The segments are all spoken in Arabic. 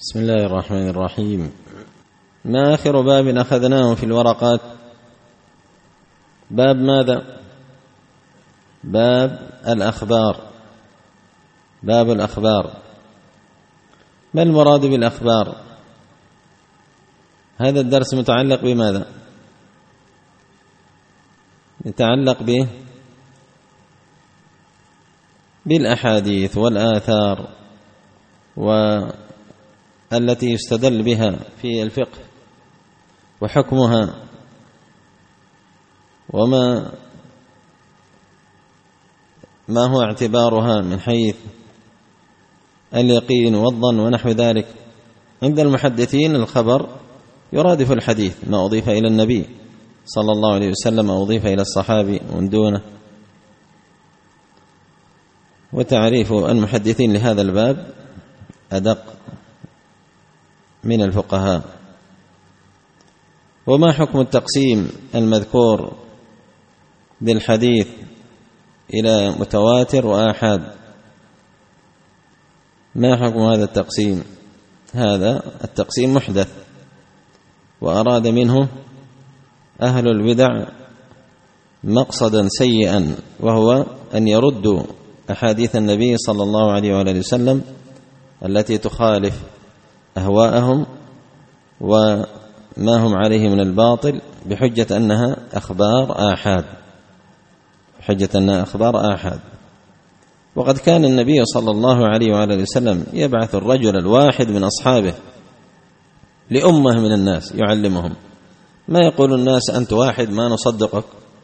بسم الله الرحمن الرحيم. ما آخر باب أخذناه في الورقات؟ باب ماذا؟ باب الأخبار. باب الأخبار. ما المراد بالأخبار؟ هذا الدرس متعلق بماذا؟ يتعلق بالأحاديث والآثار والتي يستدل بها في الفقه وحكمها، وما هو اعتبارها من حيث اليقين والظن ونحو ذلك. عند المحدثين الخبر يرادف الحديث، ما أضيف إلى النبي صلى الله عليه وسلم أو أضيف إلى الصحابي ومن دونه. وتعريف المحدثين لهذا الباب أدق من الفقهاء. وما حكم التقسيم المذكور بالحديث إلى متواتر وآحاد؟ ما حكم هذا التقسيم؟ هذا التقسيم محدث، وأراد منه أهل البدع مقصدا سيئا، وهو أن يردوا أحاديث النبي صلى الله عليه وآله وسلم التي تخالف أهواءهم وما هم عليه من الباطل بحجة أنها أخبار آحاد، وقد كان النبي صلى الله عليه وآله وسلم يبعث الرجل الواحد من أصحابه لأمة من الناس يعلمهم. ما يقول الناس أنت واحد ما نصدقك،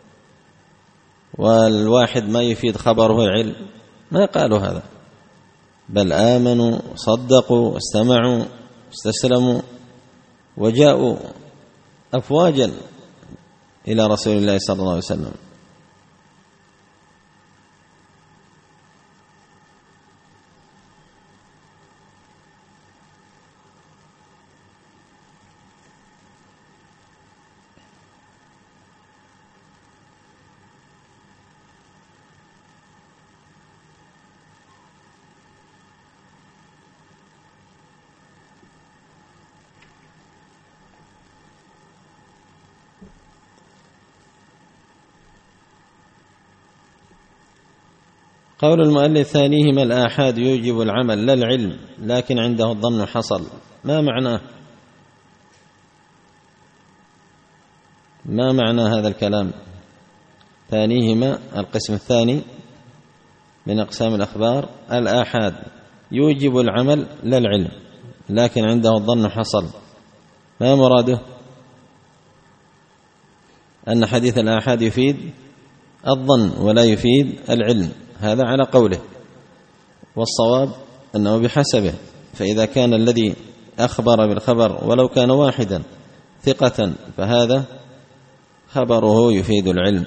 والواحد ما يفيد خبره علم، ما قالوا هذا، بل آمنوا صدقوا استمعوا استسلموا وجاءوا أفواجا إلى رسول الله صلى الله عليه وسلم. قول المؤلف ثانيهما الآحاد يوجب العمل لا العلم، لكن عنده الظن حصل. ما معناه؟ ما معنى هذا الكلام؟ ثانيهما القسم الثاني من أقسام الأخبار الآحاد يوجب العمل لا العلم، لكن عنده الظن حصل. ما مراده؟ أن حديث الآحاد يفيد الظن ولا يفيد العلم، هذا على قوله، والصواب أنه بحسبه. فإذا كان الذي أخبر بالخبر ولو كان واحدا ثقة فهذا خبره يفيد العلم.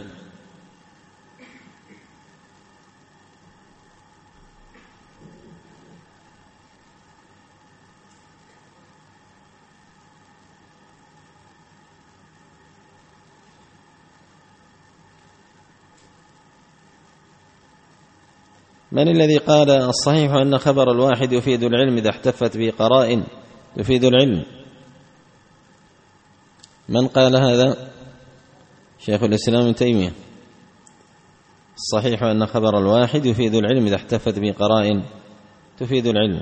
من الذي قال الصحيح أن خبر الواحد يفيد العلم إذا احتفت به قرائن يفيد العلم؟ من قال هذا؟ شيخ الإسلام ابن تيمية. الصحيح أن خبر الواحد يفيد العلم إذا احتفت به قرائن تفيد العلم.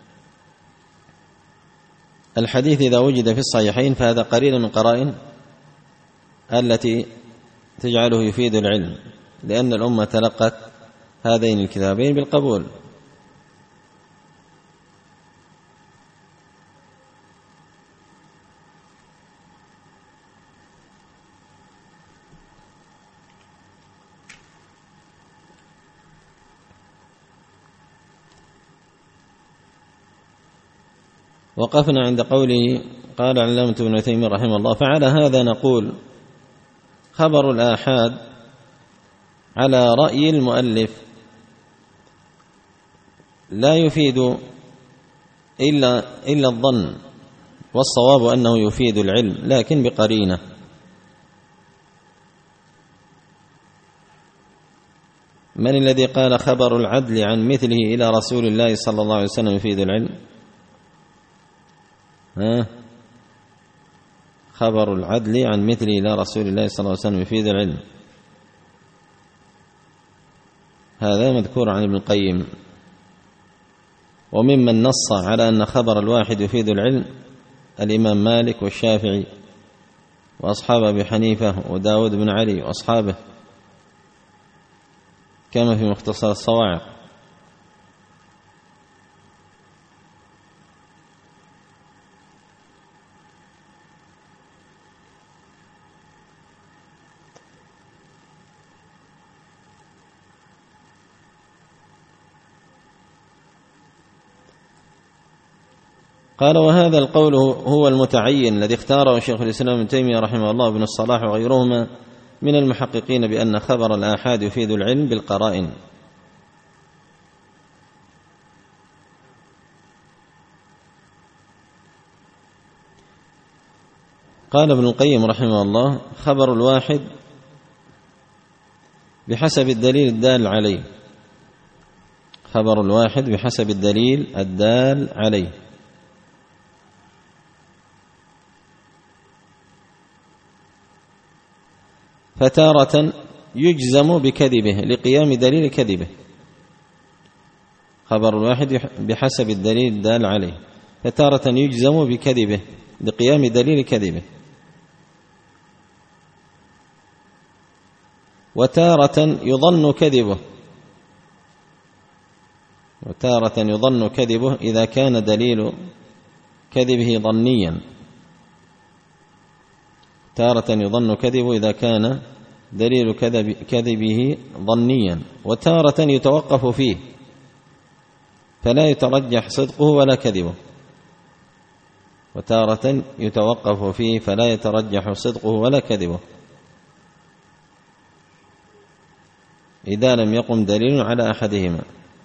الحديث إذا وجد في الصحيحين فهذا قرين من قرائن التي تجعله يفيد العلم، لأن الأمة تلقت هذين الكتابين بالقبول. وقفنا عند قوله قال علامة ابن تيمية رحمه الله: فعلى هذا نقول خبر الآحاد على رأي المؤلف لا يفيد إلا الظن، والصواب أنه يفيد العلم لكن بقرينة. من الذي قال خبر العدل عن مثله إلى رسول الله صلى الله عليه وسلم يفيد العلم؟ خبر العدل عن مثله إلى رسول الله صلى الله عليه وسلم يفيد العلم. هذا مذكور عن ابن القيم. وممن نص على أن خبر الواحد يفيد العلم الإمام مالك والشافعي وأصحاب أبي حنيفة وداود بن علي وأصحابه كما في مختصر الصواعق. قال: وهذا القول هو المتعين الذي اختاره شيخ الإسلام ابن تيمية رحمه الله وابن الصلاح وغيرهما من المحققين بأن خبر الآحاد يفيد العلم بالقرائن. قال ابن القيم رحمه الله: خبر الواحد بحسب الدليل الدال عليه. خبر الواحد بحسب الدليل الدال عليه. فتارة يجزم بكذبه لقيام دليل كذبه. خبر الواحد بحسب الدليل الدال عليه، فتارة يجزم بكذبه لقيام دليل كذبه، وتارة يظن كذبه، وتارة يظن كذبه إذا كان دليل كذبه ظنيا. تارة يظن كذبه إذا كان دليل كذبه ظنيا، وتارة يتوقف فيه فلا يترجح صدقه ولا كذبه، وتارة يتوقف فيه فلا يترجح صدقه ولا كذبه إذا لم يقم دليل على أحدهما.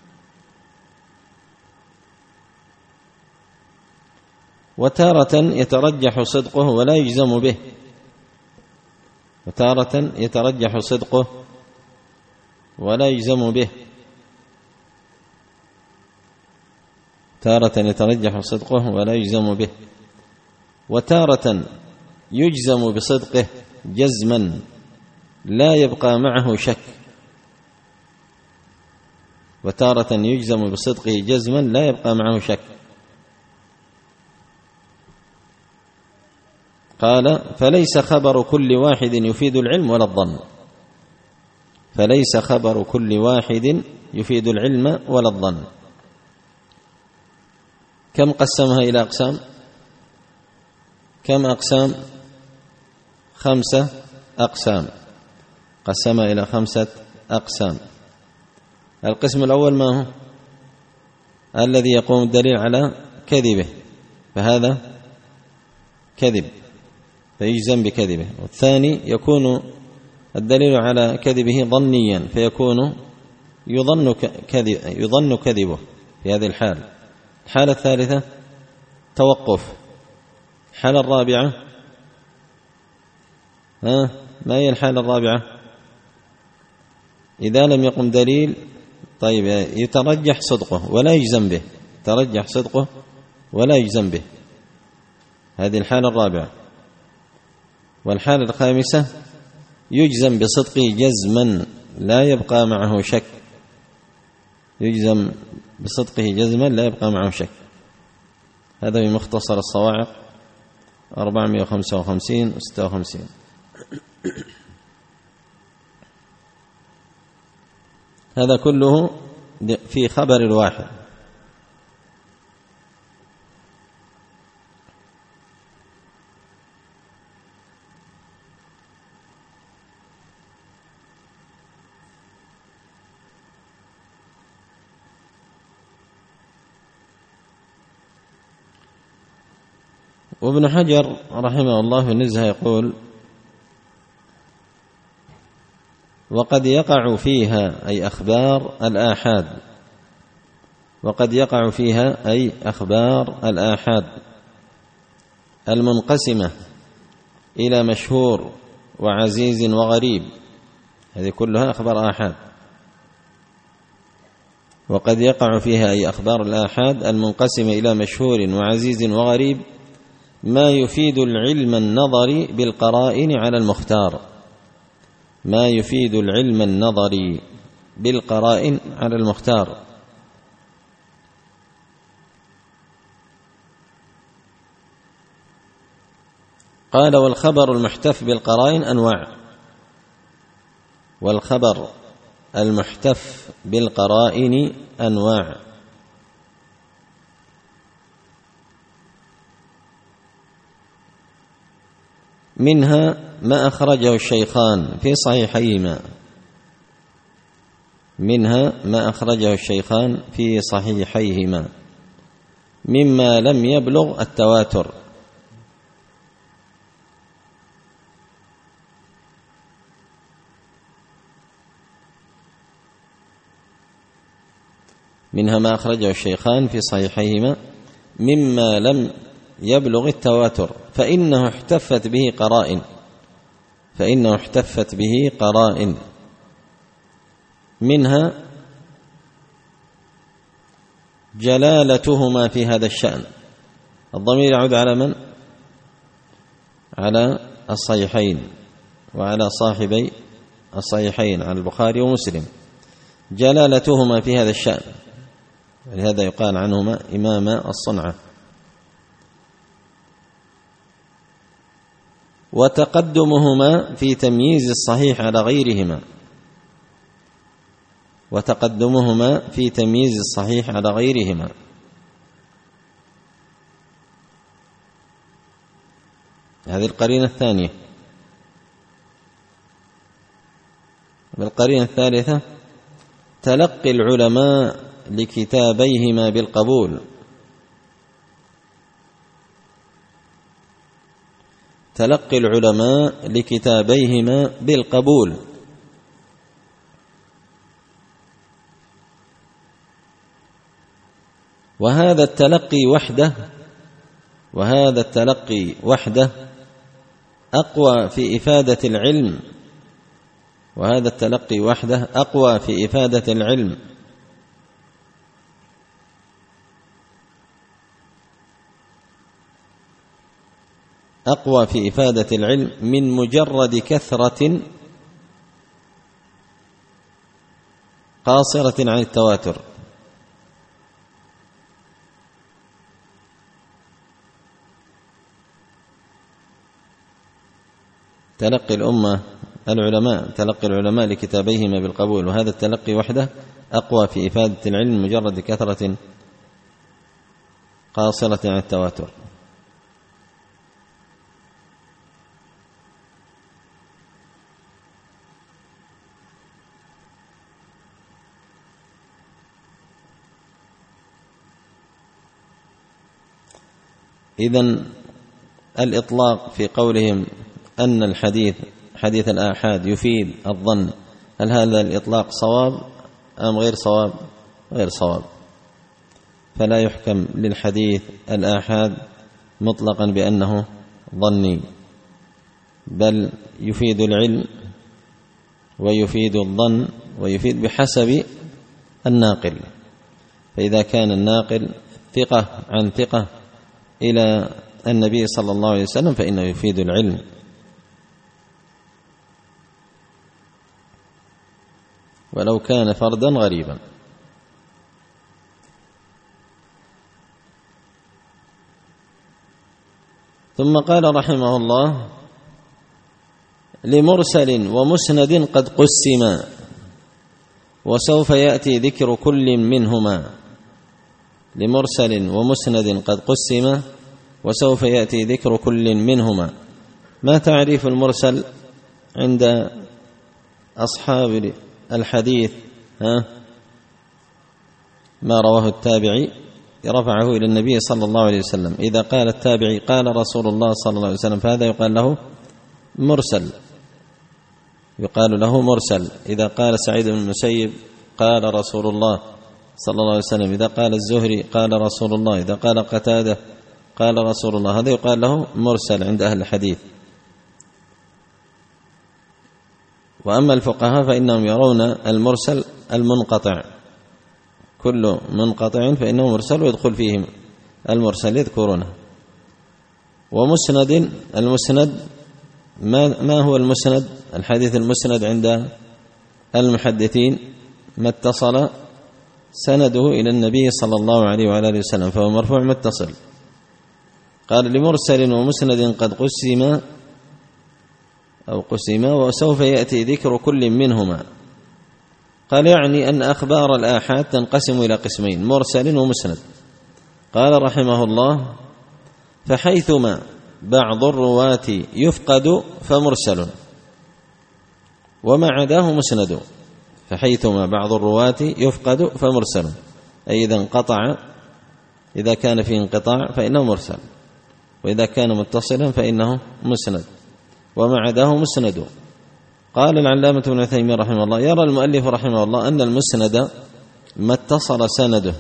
وتارة يترجح صدقه ولا يجزم به، وتارة يترجح صدقه ولا يجزم به، تارة يترجح صدقه ولا يجزم به، وتارة يجزم بصدقه جزما لا يبقى معه شك، وتارة يجزم بصدقه جزما لا يبقى معه شك. قال: فليس خبر كل واحد يفيد العلم ولا الظن. فليس خبر كل واحد يفيد العلم ولا الظن. كم قسمها إلى أقسام؟ كم أقسام؟ 5 أقسام، قسمها إلى 5 أقسام. القسم الأول ما هو؟ الذي يقوم الدليل على كذبه، فهذا كذب فيجزم بكذبه. والثاني يكون الدليل على كذبه ظنيا فيكون يظن كذبه في هذه الحال. الحالة الثالثة توقف. الحالة الرابعة ما هي الحالة الرابعة؟ إذا لم يقم دليل طيب يترجح صدقه ولا يجزم به، ترجح صدقه ولا يجزم به، هذه الحالة الرابعة. والحالة الخامسة يجزم بصدقه جزما لا يبقى معه شك، يجزم بصدقه جزما لا يبقى معه شك. هذا من مختصر الصواعق 455 و 56. هذا كله في خبر الواحد. وابن حجر رحمه الله في النزهة يقول: وقد يقع فيها أي أخبار الآحاد، وقد يقع فيها أي أخبار الآحاد المنقسمة إلى مشهور وعزيز وغريب، هذه كلها أخبار آحاد. وقد يقع فيها أي أخبار الآحاد المنقسمة إلى مشهور وعزيز وغريب ما يفيد العلم النظري بالقرائن على المختار. ما يفيد العلم النظري بالقرائن على المختار. قال: والخبر المحتف بالقرائن أنواع. والخبر المحتف بالقرائن أنواع. منها ما أخرجه الشيخان في صحيحيهما. منها ما أخرجه الشيخان في صحيحيهما مما لم يبلغ التواتر. منها ما أخرجه الشيخان في صحيحيهما مما لم يبلغ التواتر، فإنه احتفت به قرائن. فإنه احتفت به قرائن. منها جلالتهما في هذا الشأن. الضمير يعود على من؟ على الصحيحين وعلى صاحبي الصحيحين، على البخاري ومسلم. جلالتهما في هذا الشأن، ولهذا يقال عنهما إماما الصنعة. وتقدمهما في تمييز الصحيح على غيرهما. وتقدمهما في تمييز الصحيح على غيرهما. هذه القرينة الثانية. والقرينة الثالثة تلقي العلماء لكتابيهما بالقبول. تلقي العلماء لكتابيهما بالقبول. وهذا التلقي وحده أقوى في إفادة العلم. وهذا التلقي وحده أقوى في إفادة العلم. أقوى في إفادة العلم من مجرد كثرة قاصرة عن التواتر. تلقي العلماء لكتابيهما بالقبول، وهذا التلقي وحده أقوى في إفادة العلم من مجرد كثرة قاصرة عن التواتر. إذن الإطلاق في قولهم أن الحديث حديث الآحاد يفيد الظن، هل هذا الإطلاق صواب أم غير صواب؟ غير صواب. فلا يحكم للحديث الآحاد مطلقا بأنه ظني، بل يفيد العلم ويفيد الظن ويفيد بحسب الناقل. فإذا كان الناقل ثقة عن ثقة إلى النبي صلى الله عليه وسلم فإنه يفيد العلم. ولو كان فردا غريبا. ثم قال رحمه الله: لمرسل ومسند قد قسما وسوف يأتي ذكر كل منهما. لمرسل ومسند قد قسما وسوف يأتي ذكر كل منهما. ما تعريف المرسل عند أصحاب الحديث؟ ما رواه التابعي رفعه إلى النبي صلى الله عليه وسلم. إذا قال التابعي قال رسول الله صلى الله عليه وسلم فهذا يقال له مرسل، يقال له مرسل. إذا قال سعيد بن المسيب قال رسول الله صلى الله عليه وسلم، إذا قال الزهري قال رسول الله، إذا قال قتادة قال رسول الله، هذا يقال له مرسل عند أهل الحديث. وأما الفقهاء فإنهم يرون المرسل المنقطع، كل منقطع فإنه مرسل ويدخل فيه المرسل يذكرونه. ومسند المسند ما هو المسند؟ الحديث المسند عند المحدثين ما اتصل سنده إلى النبي صلى الله عليه وعلى آله وسلم، فهو مرفوع متصل. قال لمرسل ومسند قد قسم وسوف يأتي ذكر كل منهما. قال يعني أن أخبار الآحاد تنقسم إلى قسمين، مرسل ومسند. قال رحمه الله: فحيثما بعض الرواة يفقد فمرسل وما عداه مسند. فحيثما بعض الرواة يفقد فمرسل، أي إذا كان فيه انقطاع فإنه مرسل، وإذا كان متصلا فإنه مسند، وما عداه مسند. قال العلامة ابن عثيمين رحمه الله: يرى المؤلف رحمه الله أن المسند ما اتصل سنده،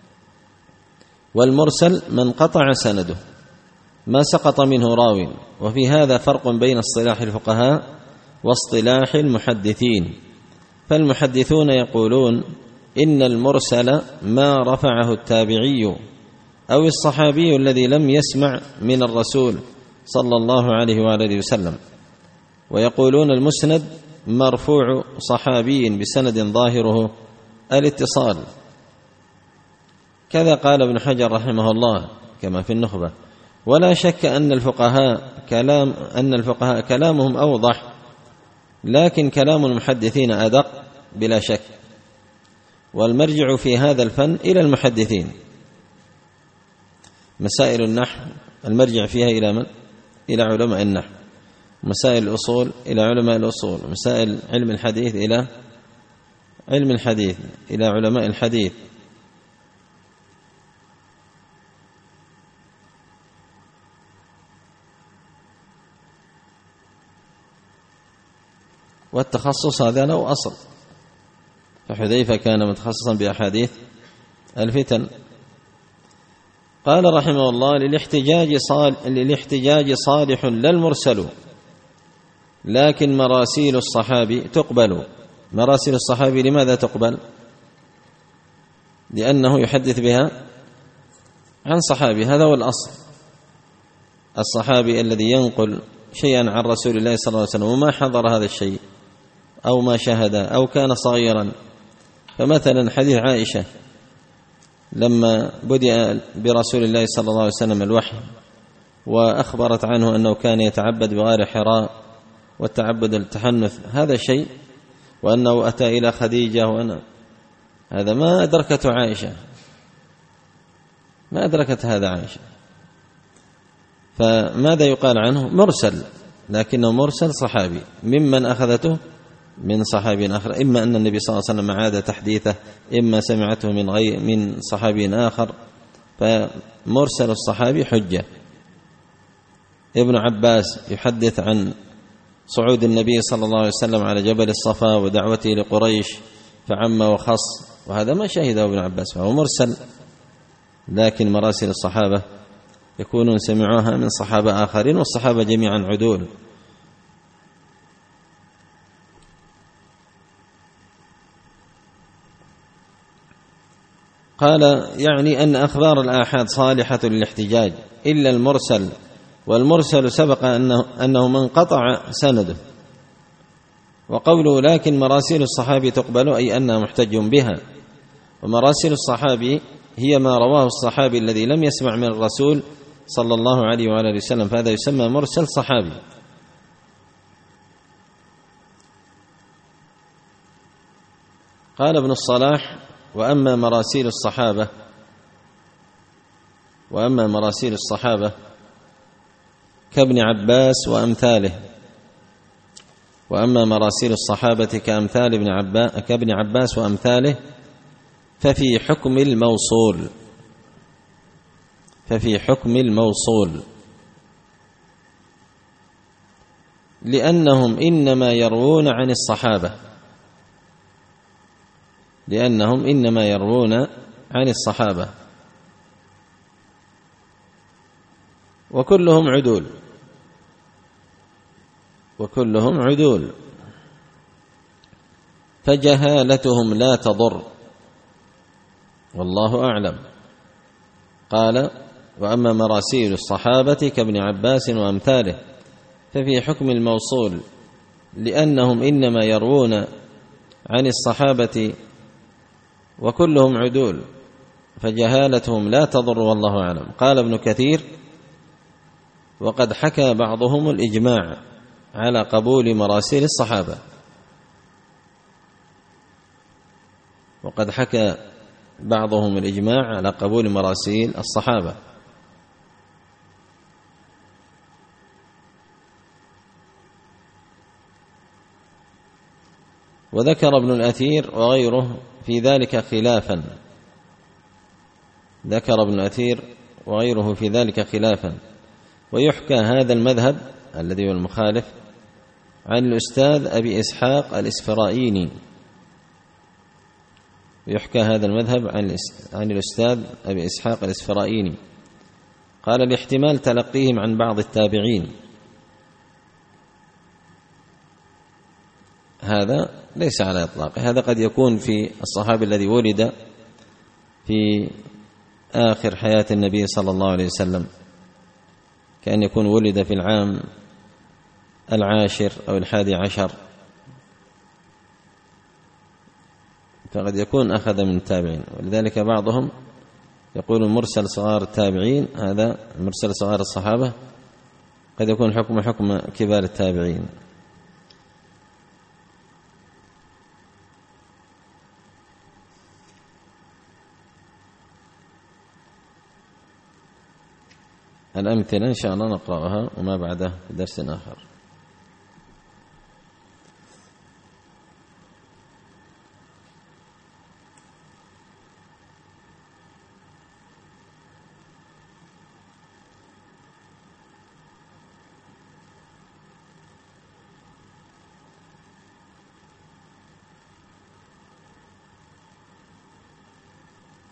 والمرسل من قطع سنده ما سقط منه راو. وفي هذا فرق بين اصطلاح الفقهاء واصطلاح المحدثين. فالمحدثون يقولون إن المرسل ما رفعه التابعي أو الصحابي الذي لم يسمع من الرسول صلى الله عليه وآله وسلم، ويقولون المسند مرفوع صحابي بسند ظاهره الاتصال. كذا قال ابن حجر رحمه الله كما في النخبة. ولا شك أن الفقهاء كلامهم أوضح، لكن كلام المحدثين أدق بلا شك، والمرجع في هذا الفن إلى المحدثين. مسائل النحو المرجع فيها إلى من؟ إلى علماء النحو. مسائل الأصول إلى علماء الأصول. مسائل علم الحديث إلى علم الحديث، إلى علماء الحديث. والتخصص هذا له أصل، فحذيفة كان متخصصا بأحاديث الفتن. قال رحمه الله: للاحتجاج صالح لا المرسل، لكن مراسيل الصحابي تقبل. مراسيل الصحابي لماذا تقبل؟ لأنه يحدث بها عن صحابي، هذا هو الأصل. الصحابي الذي ينقل شيئا عن رسول الله صلى الله عليه وسلم وما حضر هذا الشيء أو ما شاهد أو كان صغيرا. فمثلا حديث عائشة لما بدأ برسول الله صلى الله عليه وسلم الوحي وأخبرت عنه أنه كان يتعبد بغار حراء والتعبد التحنث، هذا شيء، وأنه أتى إلى خديجة، هذا ما أدركته عائشة، ما أدركت هذا عائشة. فماذا يقال عنه؟ مرسل، لكنه مرسل صحابي ممن أخذته من صحابي آخر، إما أن النبي صلى الله عليه وسلم عاد تحديثه، إما سمعته من صحابي آخر. فمرسل الصحابي حجة. ابن عباس يحدث عن صعود النبي صلى الله عليه وسلم على جبل الصفا ودعوته لقريش فعم وخص، وهذا ما شهده ابن عباس، فهو مرسل. لكن مراسل الصحابة يكونون سمعوها من صحابة آخرين، والصحابة جميعا عدول. قال يعني أن أخبار الآحاد صالحة للاحتجاج إلا المرسل، والمرسل سبق أنه من قطع سنده. وقوله لكن مراسيل الصحابي تقبل أي أنها محتج بها. ومراسيل الصحابي هي ما رواه الصحابي الذي لم يسمع من الرسول صلى الله عليه وآله وسلم، فهذا يسمى مرسل صحابي. قال ابن الصلاح: وأما مراسيل الصحابة كابن عباس وأمثاله، وأما مراسيل الصحابة كابن عباس وأمثاله ففي حكم الموصول، لأنهم إنما يروون عن الصحابة وكلهم عدول، فجهالتهم لا تضر، والله أعلم. قال: وأما مراسيل الصحابة كابن عباس وأمثاله ففي حكم الموصول، لأنهم إنما يروون عن الصحابة وكلهم عدول، فجهالتهم لا تضر والله أعلم. قال ابن كثير: وقد حكى بعضهم الإجماع على قبول مراسيل الصحابة. وقد حكى بعضهم الإجماع على قبول مراسيل الصحابة. وذكر ابن الأثير وغيره في ذلك خلافا، ذكر ابن الأثير وغيره في ذلك خلافا. ويحكى هذا المذهب الذي هو المخالف عن الأستاذ أبي إسحاق الإسفرائيني، يحكى هذا المذهب عن الأستاذ أبي إسحاق الإسفرائيني. قال: لاحتمال تلقيهم عن بعض التابعين. هذا ليس على إطلاقه، هذا قد يكون في الصحابي الذي ولد في آخر حياة النبي صلى الله عليه وسلم، كأن يكون ولد في العام 10 أو 11، فقد يكون أخذ من التابعين. ولذلك بعضهم يقول مرسل صغار التابعين، هذا مرسل صغار الصحابة قد يكون حكم كبار التابعين. الأمثلة إن شاء الله نقرأها وما بعده في درس آخر.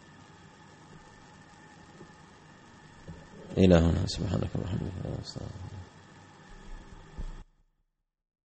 إلى هنا، سبحانك اللهم وبحمدك.